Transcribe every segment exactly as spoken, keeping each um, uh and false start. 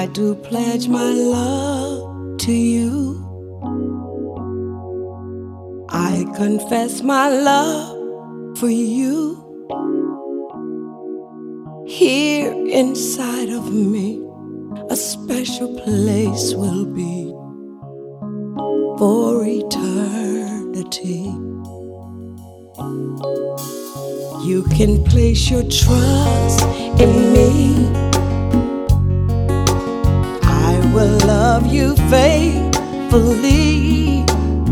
do pledge my love to you. I confess my love for you. Here inside of me, a special place will be for eternity. You can place your trust in me. I will love you faithfully.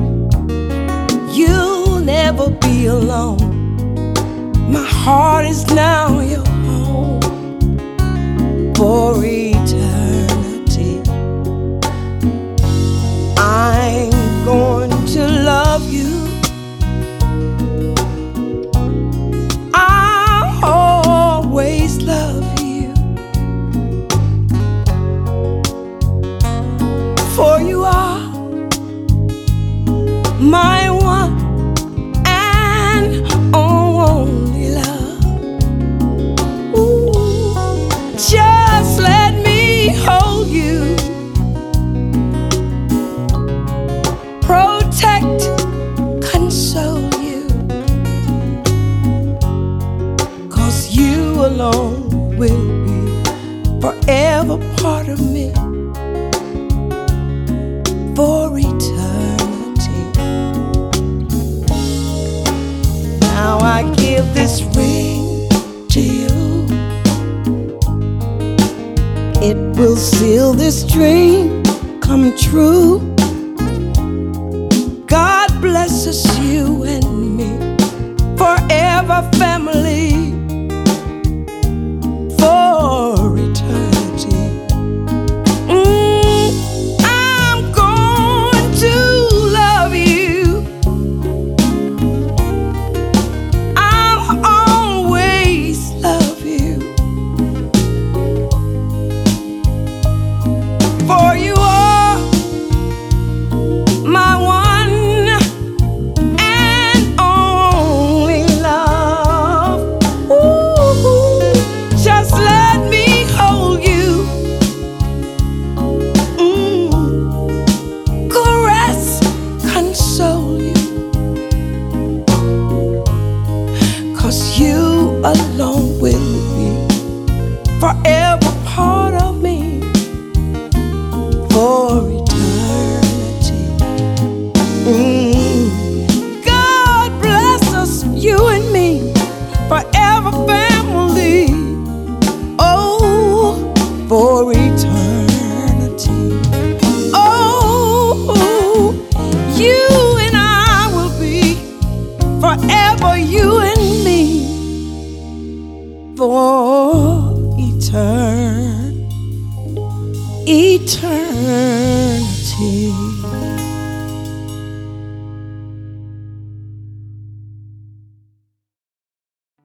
You'll never be alone. My heart is now your home for eternity. I'm going to love you. I'll always love you, for you are my one and only love. Ooh, just let me hold you, protect, console you, 'cause you alone will be forever part of me for eternity. Now I give this ring to you. It will seal this dream come true. God blesses you and me, forever family for eternity. Mm, I'm going to love you. I'll always love you, for you are my one and only love. Ooh, just let me hold you, mm, caress, console you, 'cause you alone will be forever part of me for eternity. Mm. God bless us, you and me, forever family. Oh, for eternity. Oh, you and I will be forever, you and me, for eternity. Eternity.